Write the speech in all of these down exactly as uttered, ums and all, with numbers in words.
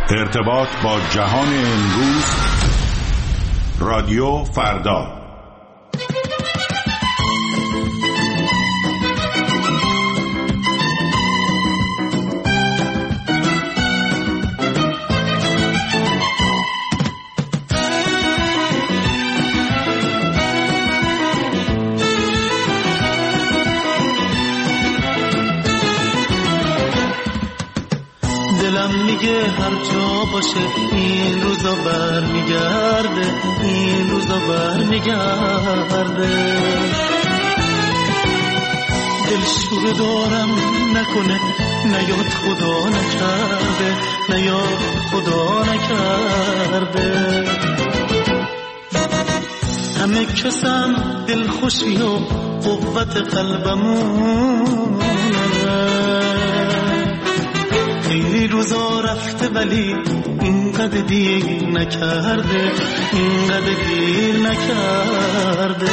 ارتباط با جهان امروز، رادیو فردا. میگه هر جا باشه این روزا بر میگرده، این روزا بر میگرده. دلشوره دارم نکنه نیاد خدا نکرده، نیاد خدا نکرده. همه کسم دلخوشی و قوت قلبمونه. خیلی روزا رفته ولی اینقدر دیر نکرده، اینقدر دیر نکرده.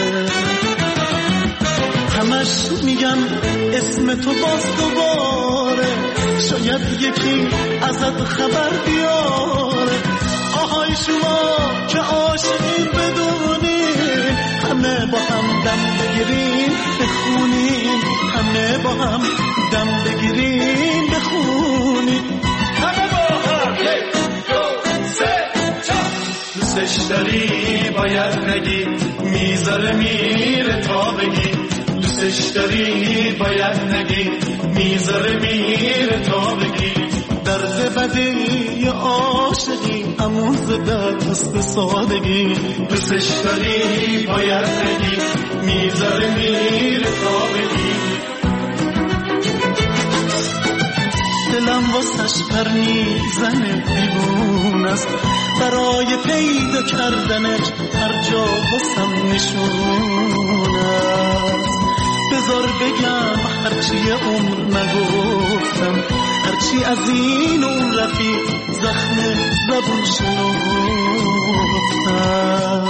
همش میگم اسم تو باز دوباره، شاید یکی ازت خبر بیاره. آهای شما که عاشقین بدونین، همه با هم دم بگیرین بخونین، همه با هم دم بگیرین بخونین. همه با هم یک دو سه چهار. دوستش داری باید نگی، میذاره میره تا بگی. دوستش داری باید نگی، میذاره میره تا بگی. درد بدی عاشقی اموز دست سادگی. دوستش داری باید نگی، میذاره میره تا بگی. دلم واسش پر میزنه دیوون است، برای پیدا کردنش هر جا واسم نشون است. بذار بگم هرچی عمر نگفتم، هرچی از این اون رفیق زخم زبون شنفتم.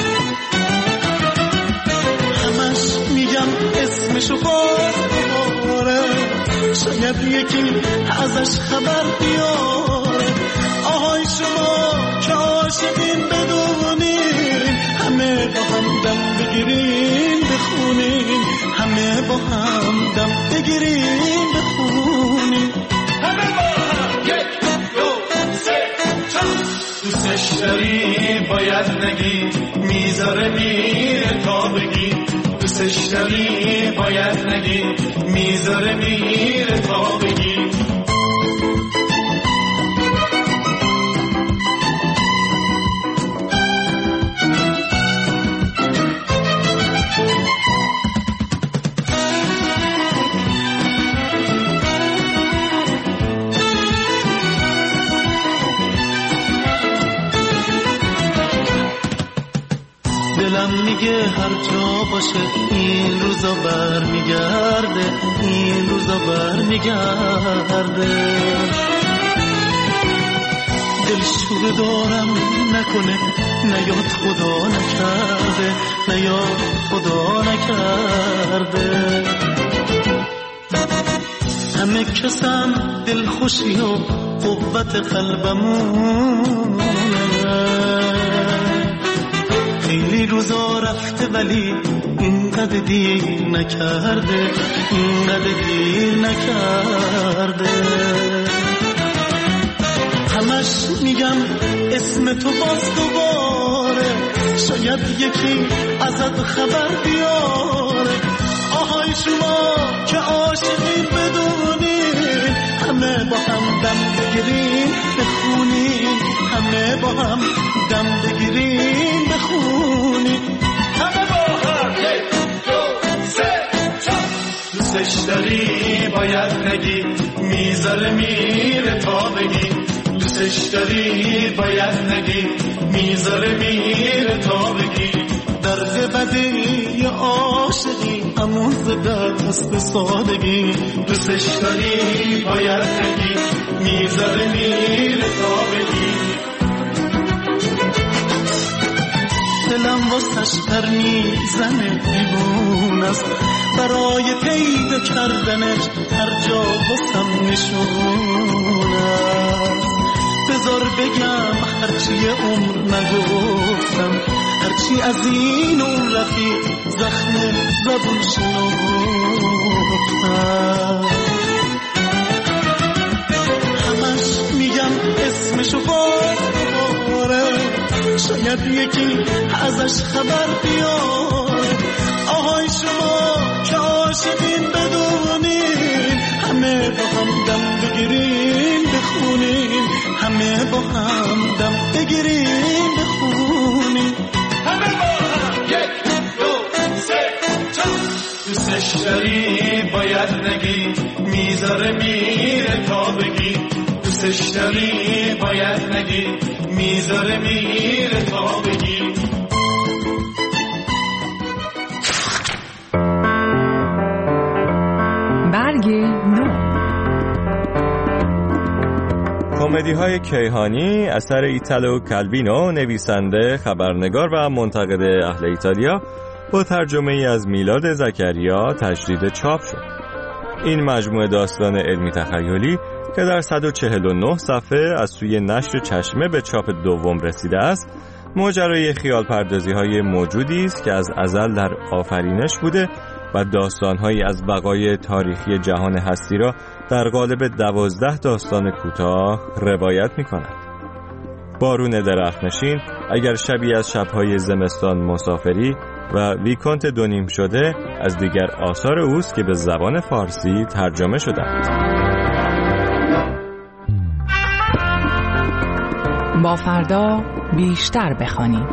همش میگم اسمشو باز بباره، شاید یکی ازش خبر بیاره. آهای شما که عاشقین بدونین، همه با هم دم بگیرین بخونین، همه با هم دم بگیرین بخونین. همه با هم یک دو سه چهار. دوستش داری باید نگی، میذاره میره تا بگی. دوستش داری باید نگی، میذاره میره تا بگی. دلم میگه هر جا باشه این روزا بر میگرده، این روزا بر میگرده. دلشوره دارم نکنه نیاد خدا نکرده، نیاد خدا نکرده. همه کسم دلخوشی و قوت قلبمونه. خیلی روزا رفته ولی اینقدر دیر نکرده، اینقدر دیر نکرده. همش میگم اسم تو باز دوباره، شاید یکی ازت خبر بیاره. آهای شما که عاشقین بدونین، همه با هم دم بگیرین بخونین، همه با هم دم بگیرین بخونین. همه با هم یک دو سه چهار. دوستش داری باید نگی، میذاره میره تا بگی. دوستش داری باید نگی، میذاره میره تا بگی. درد بدی عاشقی اموز دست سادگی. دوستش داری باید نگی، میذاره میره تا بگی. دلم واسش پر میزنه دیوون است، برای پیدا کردنش هر جا واسم نشون است. توی عمر نگفتم، هرچی از این اون رفیق زخم زبون شنفتم. همش میگم اسمشو باز دوباره، شاید یکی ازش خبر بیاره. آهای شما که عاشقین بدونین، همه با هم دم بگیرین بخونین، همه با هم دم بگیرین بخونین، همه با هم یک دو سه چهار. دوستش داری باید نگی، میذاره میره تا بگی. دوستش داری باید نگی، میذاره میره تا بگی. برگ نو. کمدی های کیهانی اثر ایتالو کالوینو، نویسنده، خبرنگار و منتقد اهل ایتالیا، با ترجمه ای از میلاد زکریا تجدید چاپ شد. این مجموعه داستان علمی تخیلی که در صد و چهل و نه صفحه از سوی نشر چشمه به چاپ دوم رسیده است، ماجرای خیال پردازی های موجودی است که از ازل در آفرینش بوده و داستان‌هایی از بقای تاریخی جهان هستی را در قالب دوازده داستان کوتاه روایت می‌کند. بارون درخت‌نشین، اگر شبی از شب‌های زمستان مسافری و ویکانت دونیم شده از دیگر آثار اوست که به زبان فارسی ترجمه شده‌اند. با فردا بیشتر بخوانید.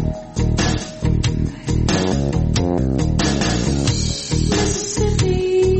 Mississippi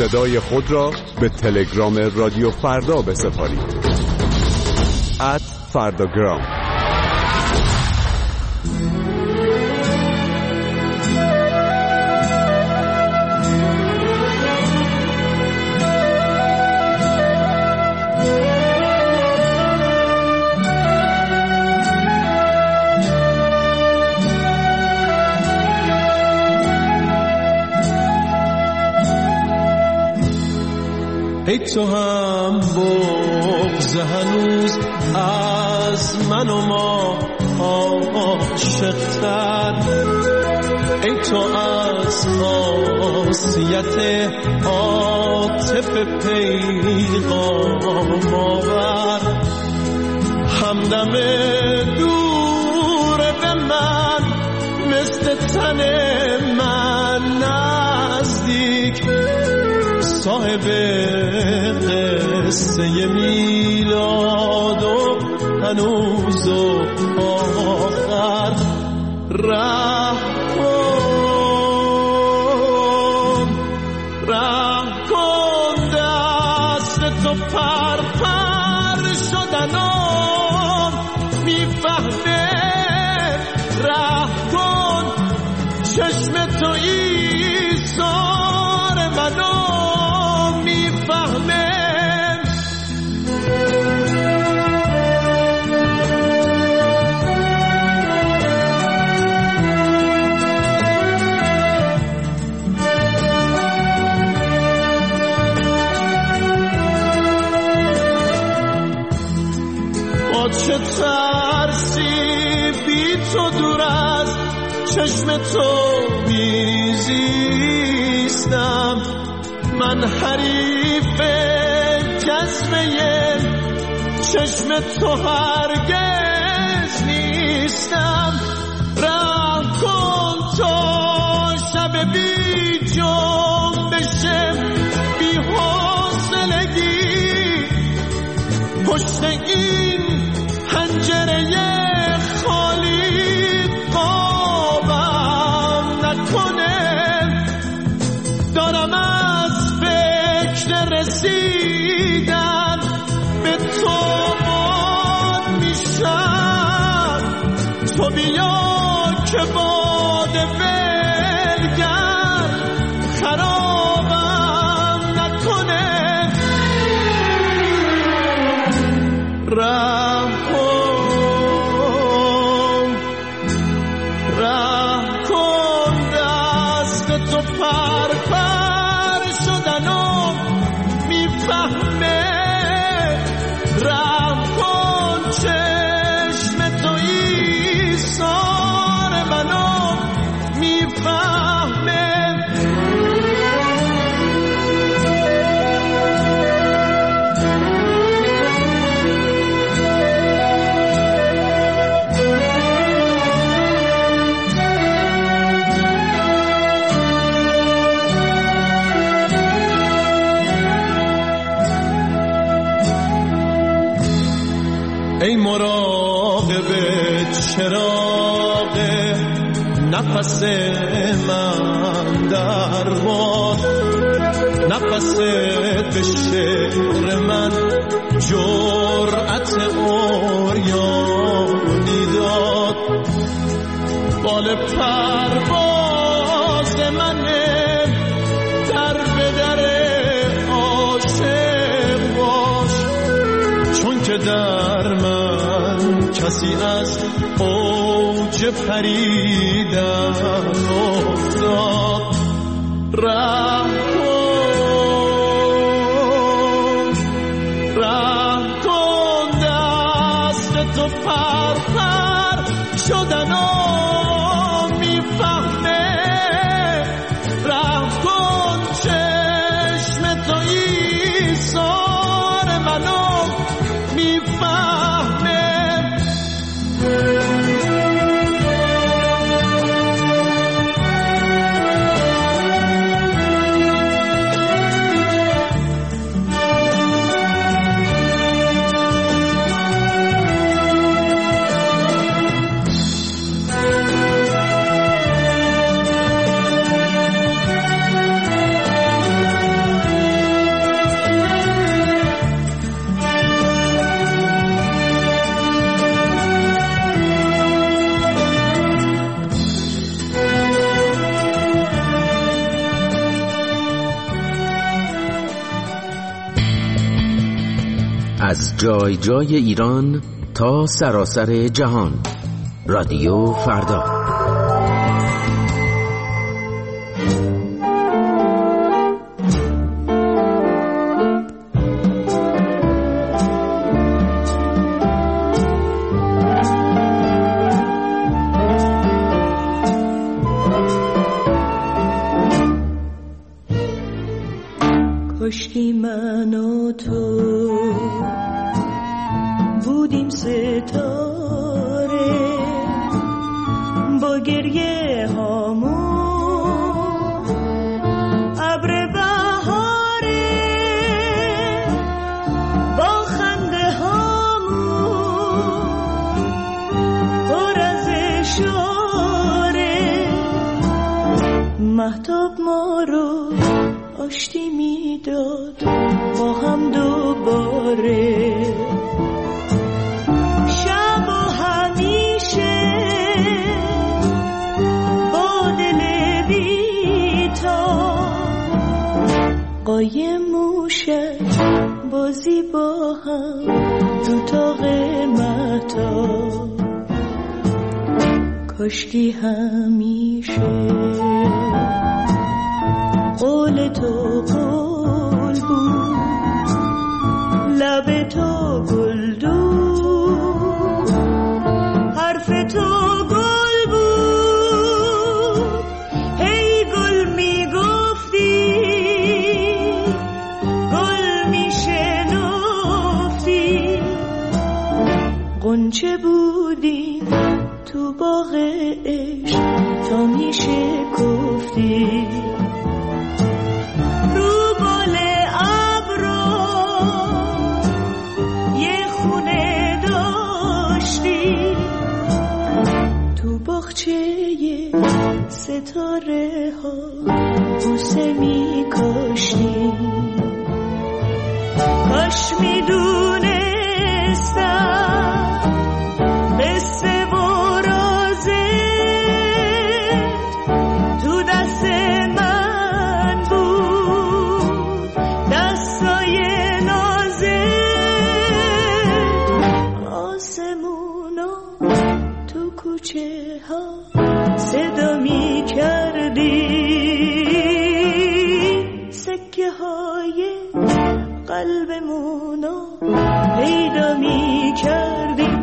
صدای خود را به تلگرام رادیو فردا بسپارید. ات فرداگرام. ای تو هم بغض هنوز از من و ما عاشق‌تر، ای تو از خاصیت عاطفه پیغام آور، همدم دور به من مثل تن من نزدیک، صاحب قصه میلاد و هنوز و آخر، راه کن راه کن دست تو پر پر شدنم میفهمه، راه کن چشم تو ایثار منو میفهمه. با چه ترسی بی تو دور از چشم تو میزیستم، من حریف جذبه چشم تو هرگز نیستم، راه کن تا شب بی جنبش بی حوصلگی پشت این پنجره خالی قابم نکنه، دارم از فکر رسیدن به تو باد میشم، تو بیا که باد ولگر خرابم نکنه، راه کن راه کن دست تو پر پر شدنم میفهمه، راه کن چشم تو ایثار منو میفهمه. ای مراقب چراغ نفس من در باد، نفست به شعر من جرأت عریانی داد، بال پرواز منه در به در عاشق باش، چون که در من کسی از اوج پریدن افتاد، راه کن راه کن دست تو پر پر شدنم میفهمه، راه کن چشم تو ایثار منو میفهمه. از جای جای ایران تا سراسر جهان. رادیو فردا. کاشکی من و تو بودیم ستاره با گریه هامون ابر بهاره با خنده هامون پر از اشاره مهتاب ما رو آشتی میداد با هم دوباره شب و همیشه با دل بیتا قایم موشک بازی با هم رو تاق مهتا کاشکی همیشه قول تو قول بود لب تو گلدون حرف تو گل بود هی گل میگفتی گل میشنفتی غنچه بودیم تو باغ عشق تا میشکفتی ستاره ها بوسه می کاشتی کاش می دونستم قصه و رازت تو دست من بود دستای نازت آسمونا تو کوچه ها صدا می کردی سکه های قلبمونو پیدا می کردی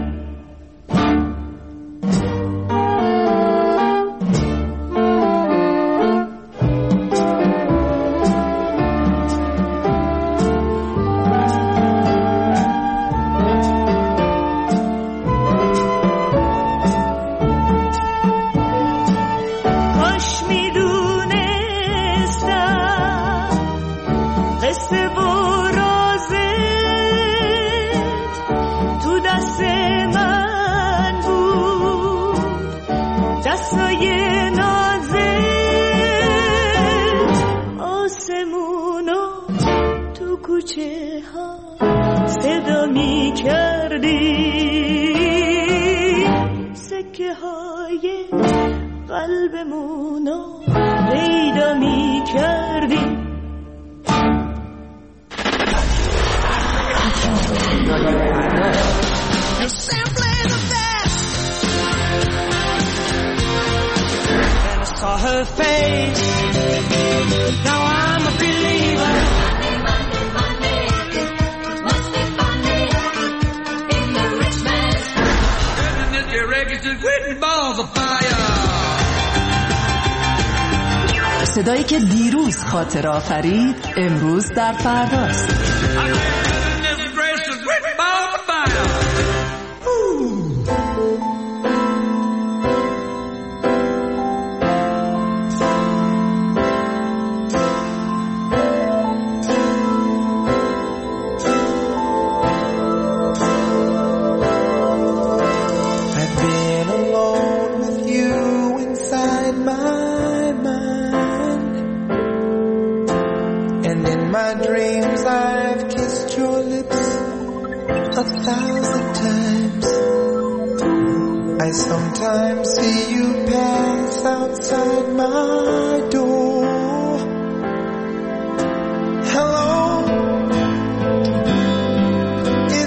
صدا می کردی سکه های قلبمونو پیدا می کردی You're simply the best. And I saw her face. Now I'm a believer. صدایی که دیروز خاطر آفرید امروز در فرداست. A thousand times I sometimes see you pass outside my door. Hello,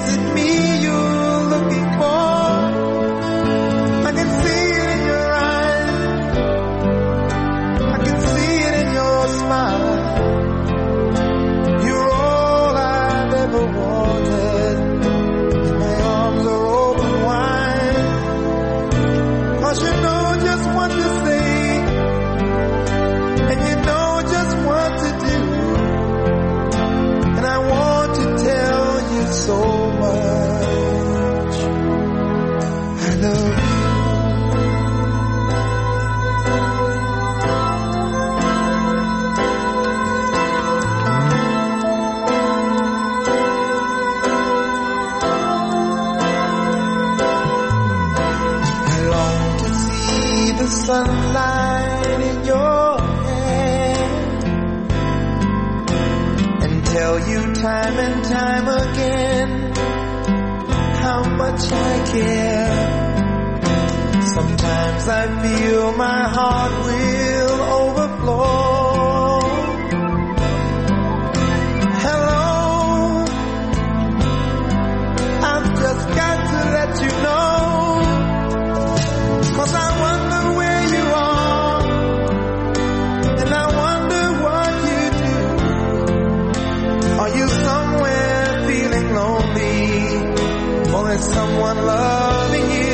tell you time and time again how much I care. Sometimes I feel my heart will overflow. Hello, I've just got to let you know, 'cause I wonder where you are, and I wonder what you do. Are you somewhere feeling lonely, or is someone loving you?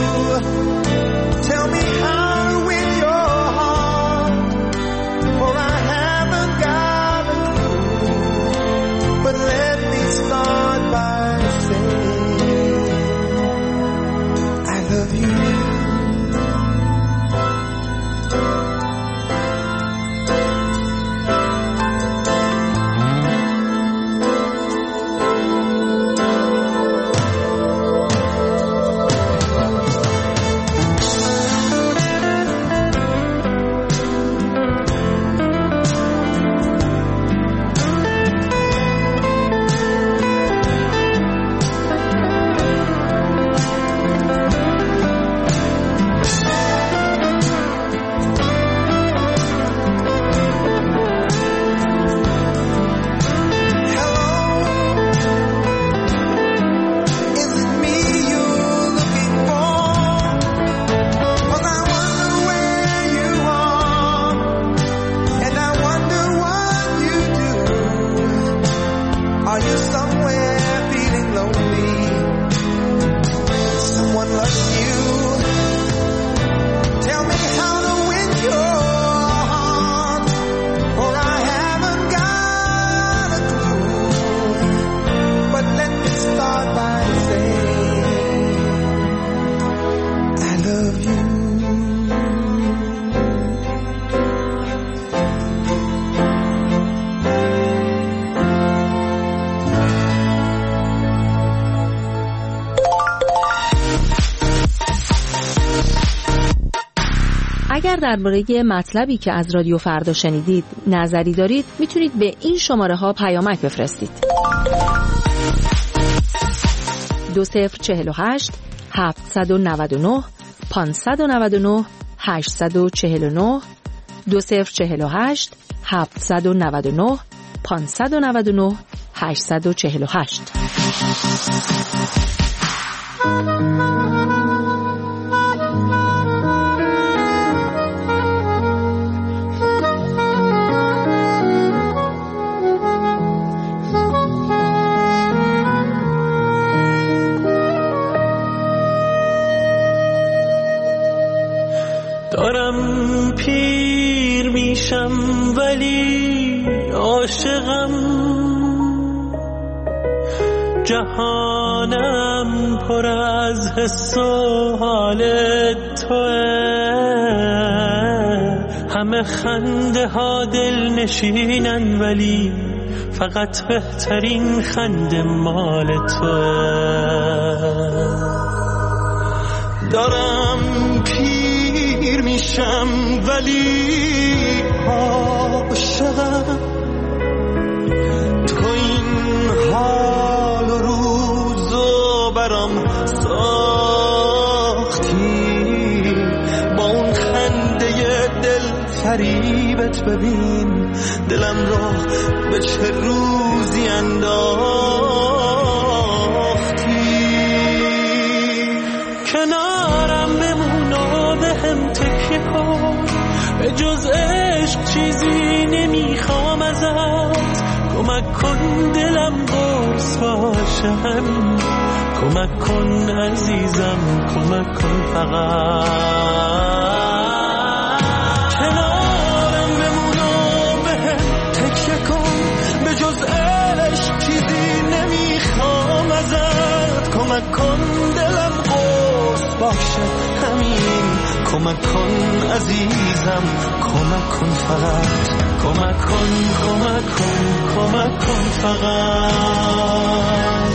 Tell me how to win your heart, for I haven't got a clue. But let me start by saying I love you. اگر درباره مطلبی که از رادیو فردا شنیدید نظری دارید، میتونید به این شماره ها پیامک بفرستید. دو صفر چهل و هشت هفتصد و نود و نه پانصد و نود و نه هشتصد و چهل و نه دو صفر چهل و هشت هفتصد و نود و نه پانصد و نود و نه هشتصد و چهل و هشت. دارم پیر میشم ولی عاشقم، جهانم پر از حس و حال توه، همه خنده ها دل نشینن ولی فقط بهترین خنده مال توه. دارم پیر میشم ولی عاشقم، تو این حال و روزو برام ساختی، با اون خنده دل فریبت ببین دلم را به چه روزی انداختی. کنارم بمون و به هم تکیه کن، به جز عشق چیزی نمیخوام ازت، کمک کن دلم قرص باشم، کمک کن عزیزم، کمک کن فقط. کنارم بمون و به هم تکیه کن، به جز عشق چیزی نمیخوام ازت، کمک کن دلم قرص باشه همین، کمک کن عزیزم، کمک کن فقط، کمک کن کمک کن کمک کن فقط.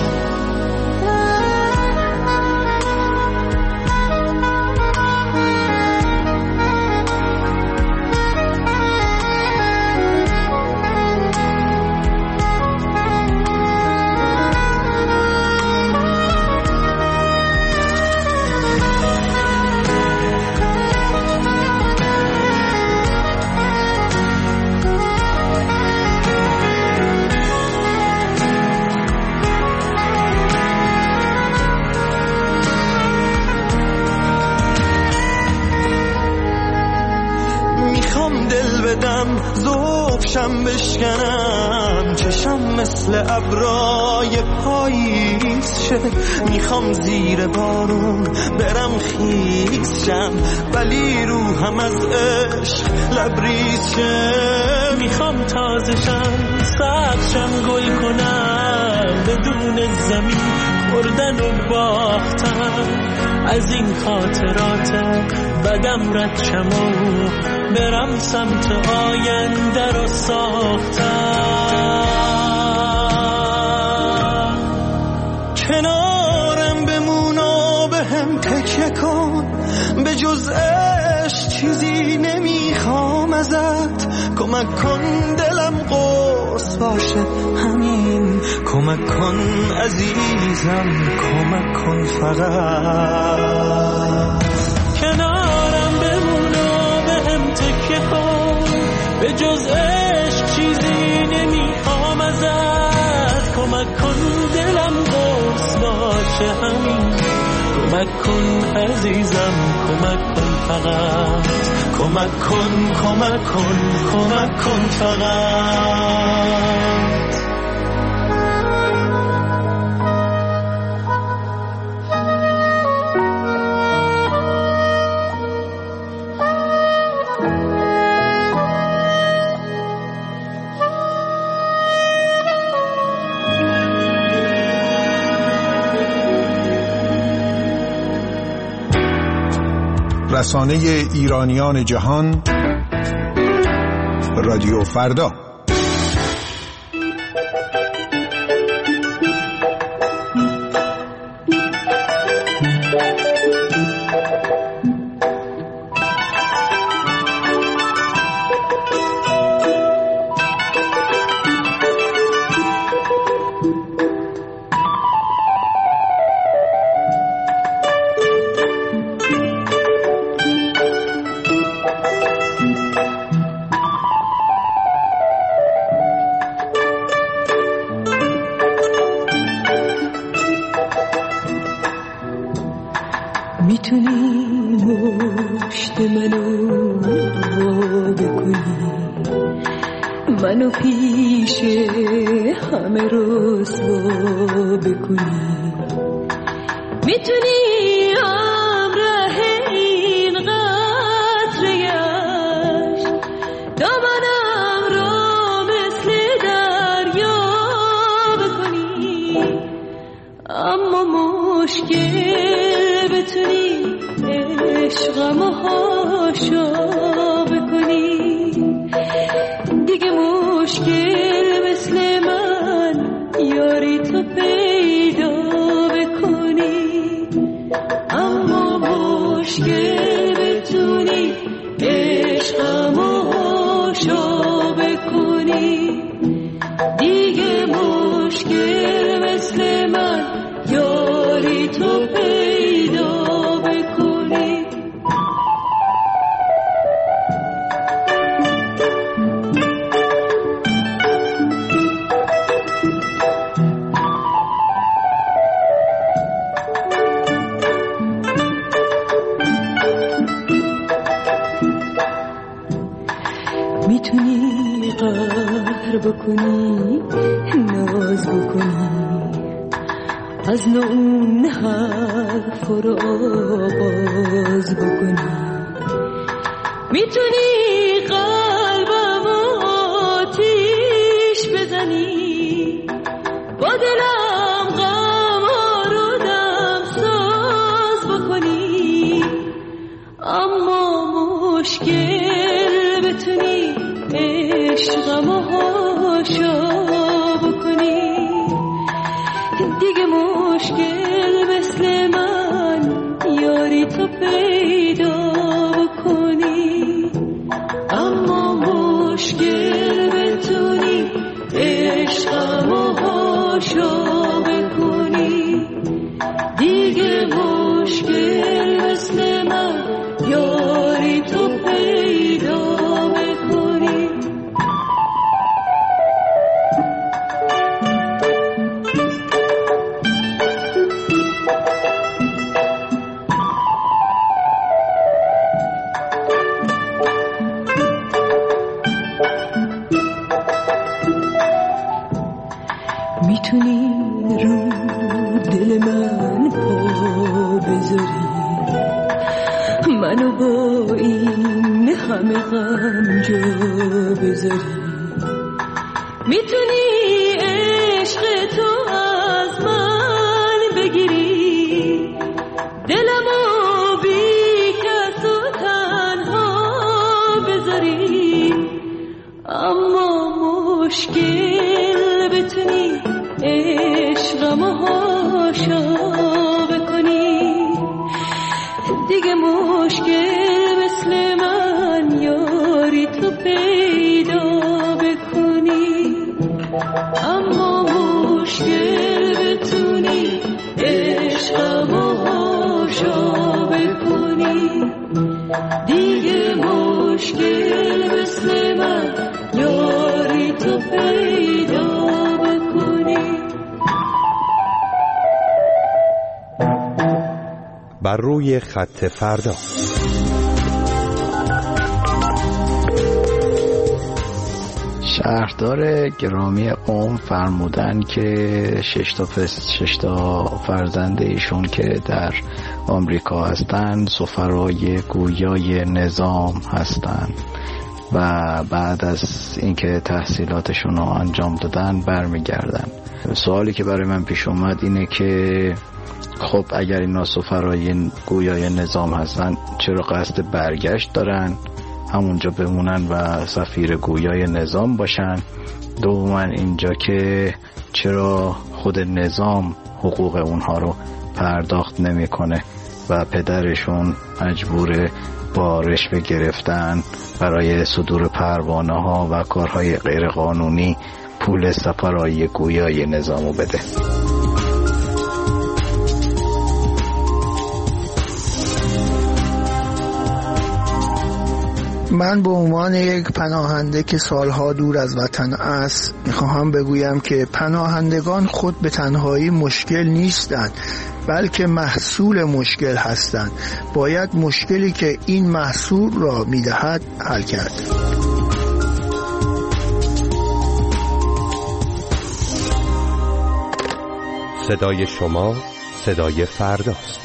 پاشم بشکنم چشم مثل ابرای پاییز شه. میخوام زیر بارون برم خیس شم ولی روحم از عشق لبریز شه. میخوام تازه شم سبز شم گل کنم بدون زمین خوردن و باختم. از این خاطرات بدم رد شم و برم سمت آینده رو ساختم. کنارم بمون و به هم تکیه کن به جز عشق چیزی نمیخوام ازت. کمک کن دلم قرص باشه همین. کمک کن عزیزم کمک کن فقط. کنارم بمون و به هم تکیه کن به جز عشق چیزی نمیخوام ازت. کمک کن دلم قرص باشه همین. کمک کن عزیزم کمک کن فقط. کمک کن کمک کن کمک کن فقط. رسانه ایرانیان جهان رادیو فردا. میتونی مشت منو بکنی منو پیش همه رسوا بکنی. میتونی همراه این قطره‌اش دامنم رو مثل دریا بکنی. اما مشکل بتونی عشقم و هاشا بکنی. دیگه مشکل مثل من یاری تو پیدا بکنی. اما مشکل بتونی عشقم و هاشا بکنی. دیگه مشکل مثل من یاری تو پیدا بکنی. میتونی قهر بکنی ناز بکنی از نون حرف رو آغاز بکنی. میتونی قلبم آتیش بزنی با دلم غم رو دم ساز بکنی. اما مشکل بتونی عشقم و هاشا بکنی. دیگه مشکل مثل من یاری تو پیدا بکنی. اما مشکل بتونی عشقم و هاشا بکنی. دیگه مشکل مثل من یاری تو پیدا بکنی. میتونی رو دل من پا بذاری، منو با این همه غم جا بذاری. میتونی عشق تو از من بگیری، دلمو بی کس و تنها بذاری. اما مشکل بتونی عشقمو هاشا بکنی، دیگه مشکل مثل من یاری تو پیدا بکنی. اما مشکل بتونی عشقمو هاشا بکنی، دیگه مشکل مثل من یاری تو پیدا بکنی. بر روی خط فردا. شهردار گرامی قم فرمودن که شش تا شش تا فرزند ایشون که در آمریکا هستن سفرای گویای نظام هستن و بعد از اینکه تحصیلاتشون رو انجام دادن برمیگردن. سوالی که برای من پیش اومد اینه که خب اگر اینا سفرای گویای نظام هستن چرا قصد برگشت دارن، همونجا بمونن و سفیر گویای نظام باشن؟ دوما اینجا که چرا خود نظام حقوق اونها رو پرداخت نمیکنه و پدرشون مجبور با رشوه گرفتن برای صدور پروانه ها و کارهای غیر قانونی پول سفرای گویای نظامو بده. من به عنوان یک پناهنده که سالها دور از وطن است میخواهم بگویم که پناهندگان خود به تنهایی مشکل نیستند، بلکه محصول مشکل هستند. باید مشکلی که این محصول را میدهد حل کرد. صدای شما صدای فرداست.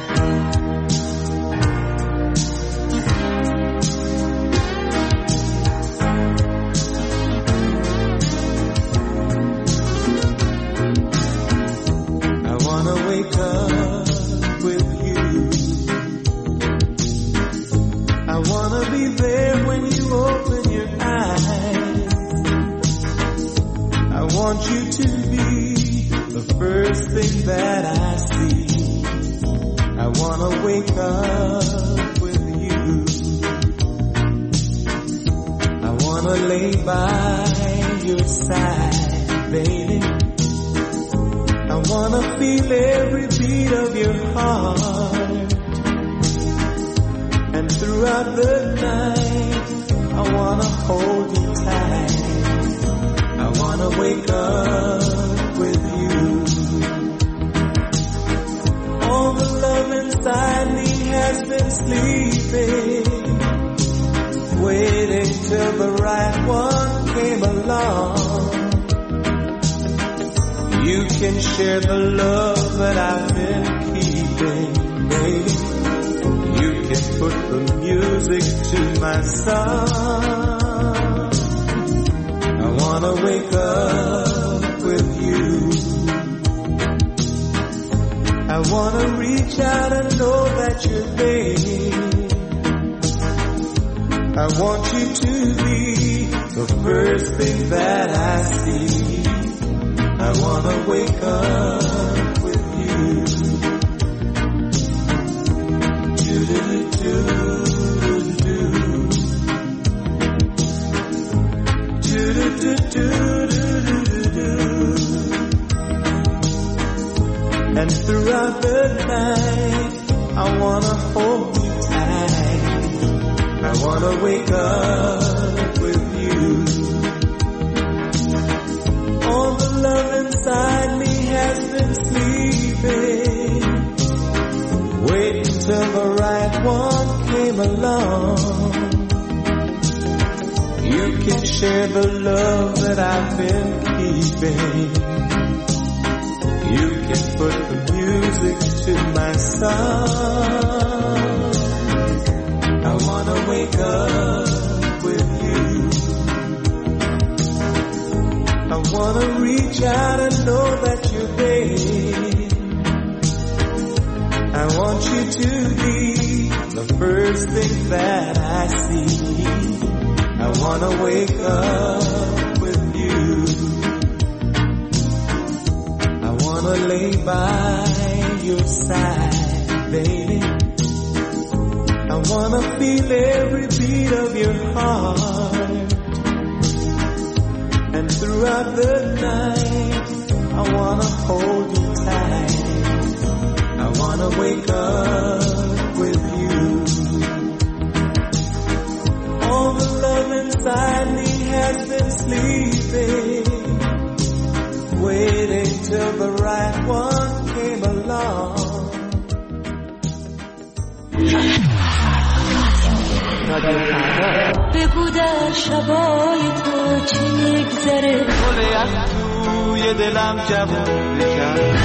And throughout the night I wanna hold you tight. I wanna wake up with you. All the love inside me has been sleeping, waiting till the right one came along. You can share the love that I've been keeping. You can put the music to my song. I wanna wake up with you. I wanna reach out and know that you're there. I want you to be the first thing that I see. I wanna wake up with you. I wanna lay by your side, baby. I wanna feel every beat of your heart. And throughout the night, I wanna hold you tight. I wanna wake up with you. All the love inside me has been sleeping, waiting till the right one came along. بگو در شبای تو چی میگذره، گل از توی دلم جوون بشن.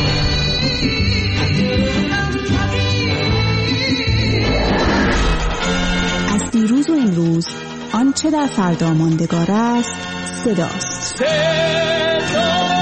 از دیروز و امروز آنچه در فردا ماندگار است صداست. صدا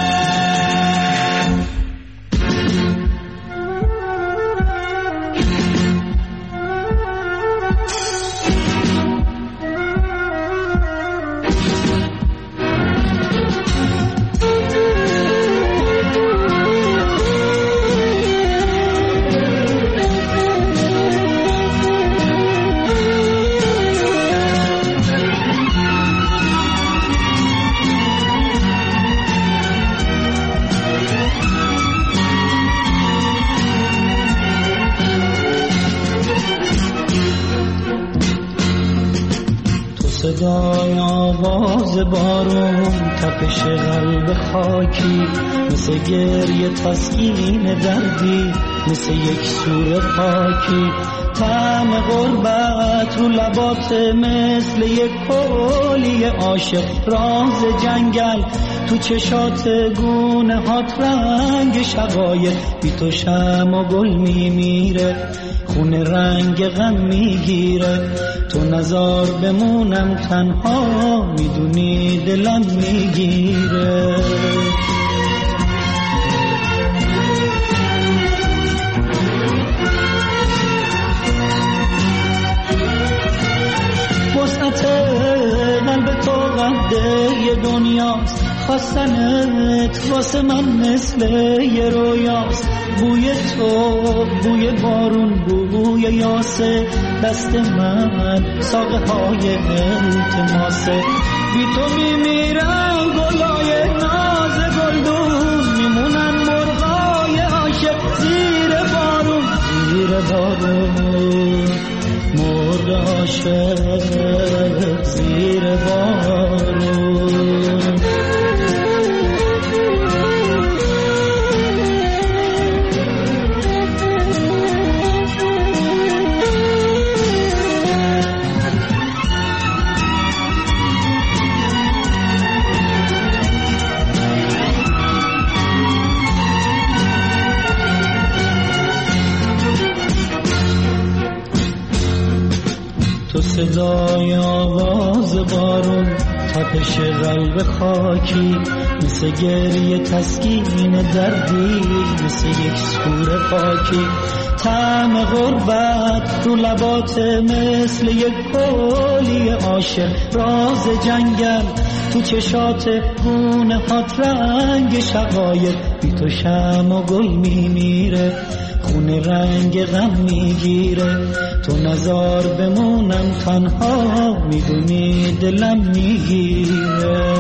صدای آواز بارون، تپش قلب خاکی، مثل گریه تسکین دردی، مثل یک سور پاکی. طعم غربت رو لبات مثل یک کولی عاشق، راز جنگل تو چشات گونه هات، رنگ شقایق بی تو شم و گل میمیره، خونه رنگ غم میگیره. تو نزار بمونم تنها، میدونی دلم میگیره. وسعت قلب تو قده دنیاست، خواستنت واسه من مثل یه رویاست. بوی تو بوی بارون، بوی یاسه، دست من ساقه های التماسه. بی تو میمیرن گلای ناز گلدون، میمونن مرغای عاشق زیر بارون، زیر بارون مرغ عاشق زیر بارون. صدای آواز بارون، تپش قلب خاکی، مثل گریه تسکین دردی، مثل یک سور پاکی. طعم غربت رو لبات مثل یک کولی عاشق، راز جنگل تو چشات گونه هات، رنگ شقایق بی تو شم و گل میمیره، خونه رنگ غم میگیره. تو نزار بمونم تنها، میدونی دلم میگیره.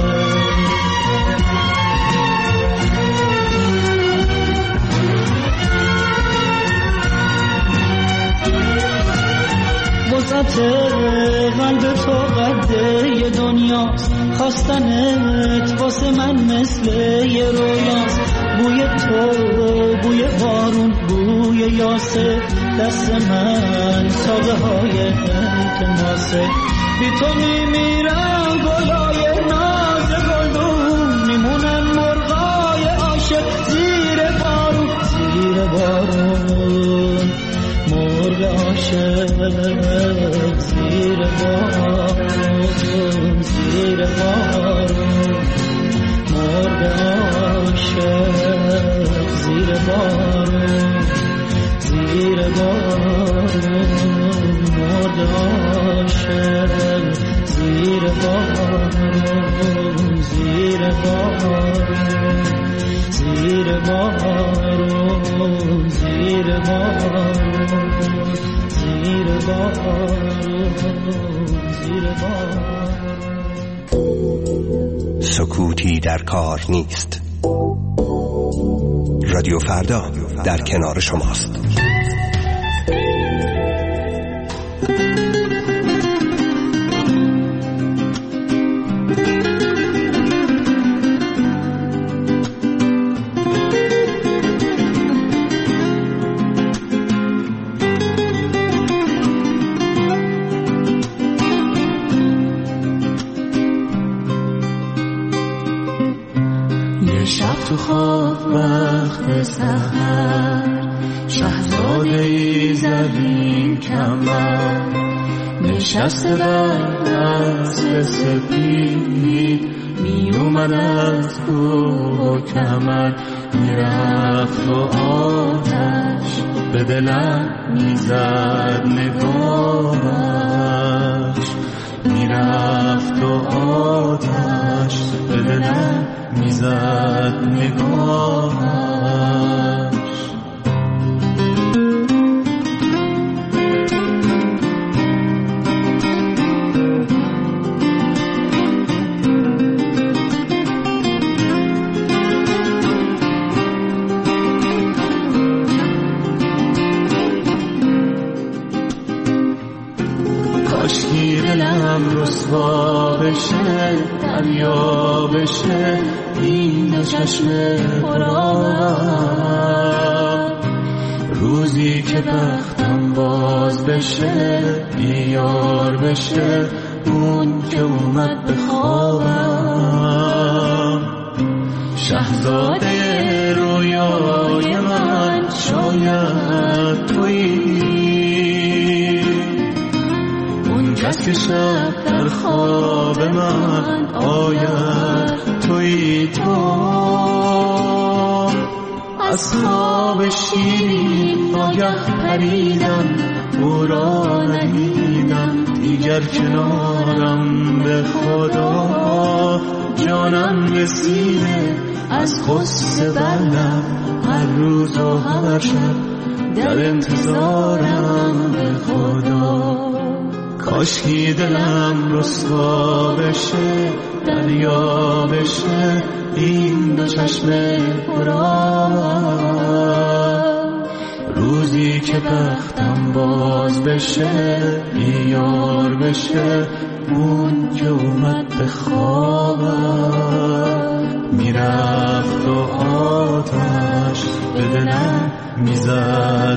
وسعت قلب تو قده دنیاست، خواستنت واسه من مثل یه رویاست. بوی تو بوی بارون، بوی یاسه، دست من ساقه های التماسه. بی تو میمیرم گلای ناز گلدون میمونن مرغای عاشق زیر بارون زیر بارون مرغ عاشق زیر بارون زیر بارون مرغ عاشق زیر بارون زیر بارون مرغ عاشق زیر بارون زیر بارون زیر بارون زیر بارون زیر بارون زیر بارون سکوتی در کار نیست. رادیو فردا در کنار شماست. تو خواب وقت سحر شهزاده ای زرین کمر نشسته در اسب سپید می اومد از کوه و کمر میرفت و آتش به دلم میزد نگاهش میرفت و آتش به دلم میزد نگاهش کاشکی دلم رسوا بشه دریا بشه این دو چشم پرآب روزی که بختم باز بشه بیار بشه اون که اومد به خوابم شهزاده رویای من شاید تویی اون کس که شب در خواب من آید توی تو از خواب شیرین آگه پریدم او را ندیدم دیگر کنارم به خدا جانم رسیده از غصه بلم هر روز و هر شب در انتظارم به خدا کاشکی دلم رسوا بشه دریا بشه این دو چشم پرآب روزی که بختم باز بشه بیار بشه اون که اومد به خوابم میرفت و آتش به دلم میزد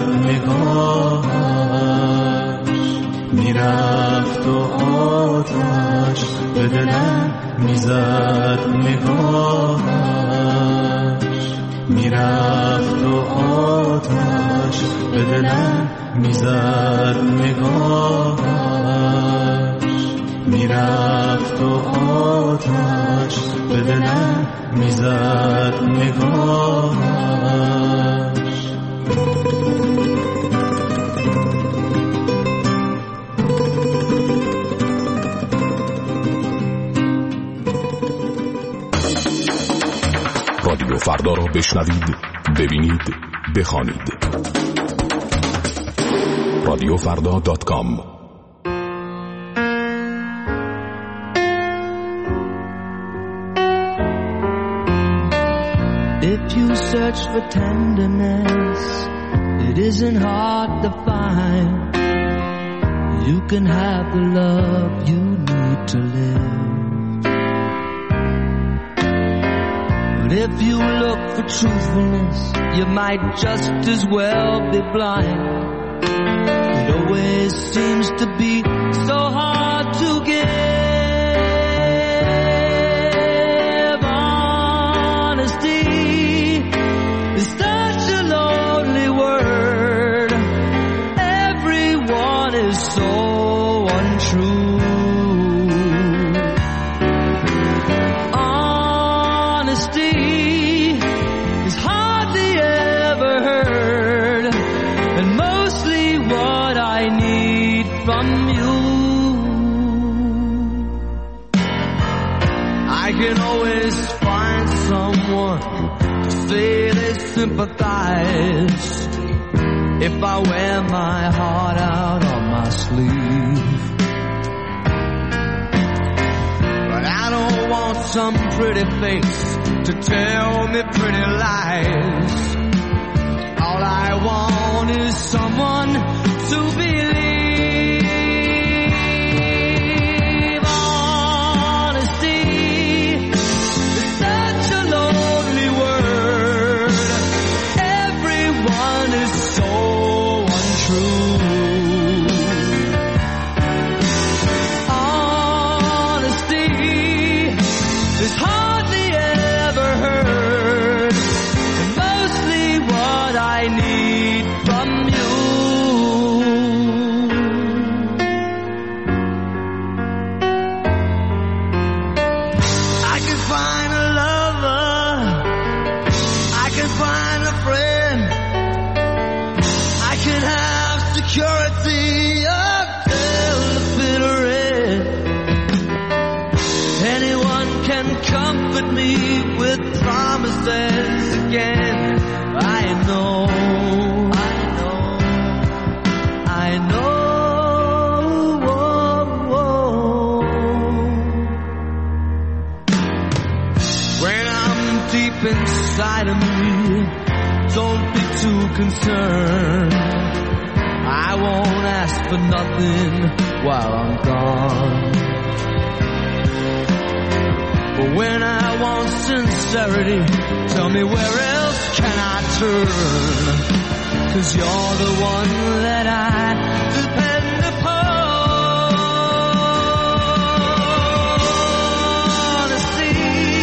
نگاهش میرفت و آتش به دلم میزد نگاهش میرفت و آتش به دلم میزد نگاهش میرفت و آتش به دلم میزد نگاهش رادیو فردا را بشنوید، ببینید، بخوانید. رادیو فردا دات کام. If you search for tenderness, it isn't hard to find. You can have the love you need to live. But if you look for truthfulness, you might just as well be blind. It always seems to be so hard to get. honesty is hardly ever heard, and mostly what I need from you. I can always find someone to say they sympathize if I wear my heart out on my sleeve. But I don't want some pretty face to tell me pretty lies. All I want is someone to believe. Honesty is such a lonely word. Everyone is so untrue. Honesty is hardly ever heard, and mostly what I need from you. I can find a lover, I can find a friend, I can have security until the bitter end. Anyone can comfort me with promises again. I know, I know, I know. Whoa, whoa. When I'm deep inside of me, don't be too concerned. I won't ask for nothing while I'm gone. But when I want sincerity, tell me where else can I turn? 'Cause you're the one that I depend upon. Honesty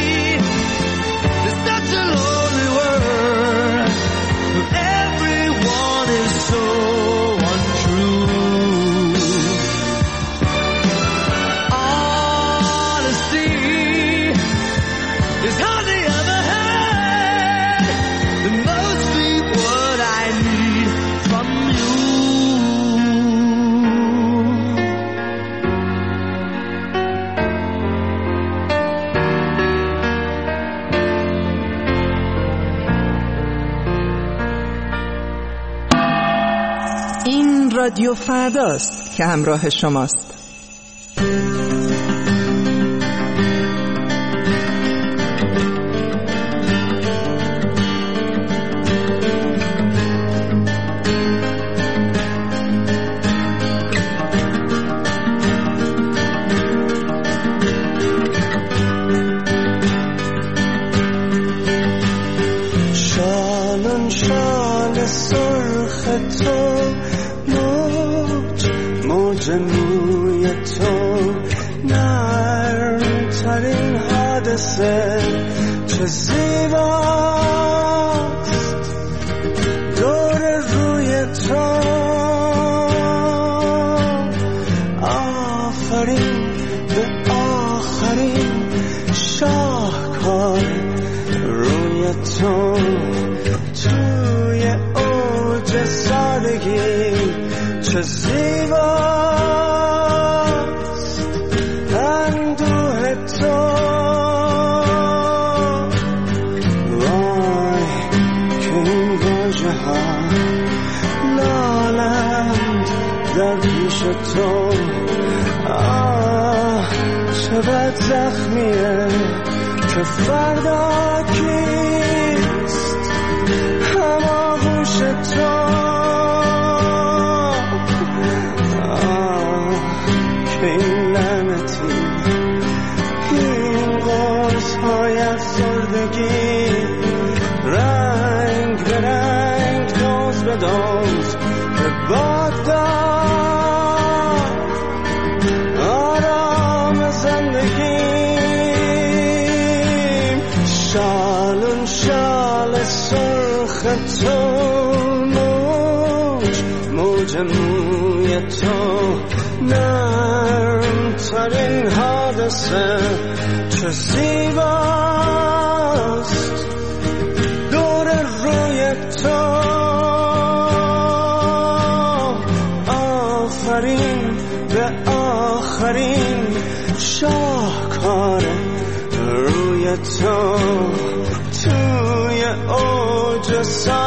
is such a lonely word, but everyone is so untrue. Honesty is hardly ever heard, and mostly what I need from you. این رادیو فرداست که همراه شماست. شالون شال سرخ تو، موج موج موی تو، نرم ترین حادثه چه زیباست دور روی تو. آفرین به آخرین شاهکار روی تو، توی اوج سادگی چه زیباست اندوه تو. وای که این واژه ها لالند در پیش تو. آه چه بد زخمیه که فردا کیست هماغوش تو. آه که این لعنتی، این قرص های افسردگی، رنگ به رنگ، دوز به دوز به باد داد آرام زندگی. شالون شال سرخ تو، موج موج موی تو، نرم ترین حادثه چه زیباست توست دور روی تو آفرین به آخرین شاهکار روی تو توی اوج سا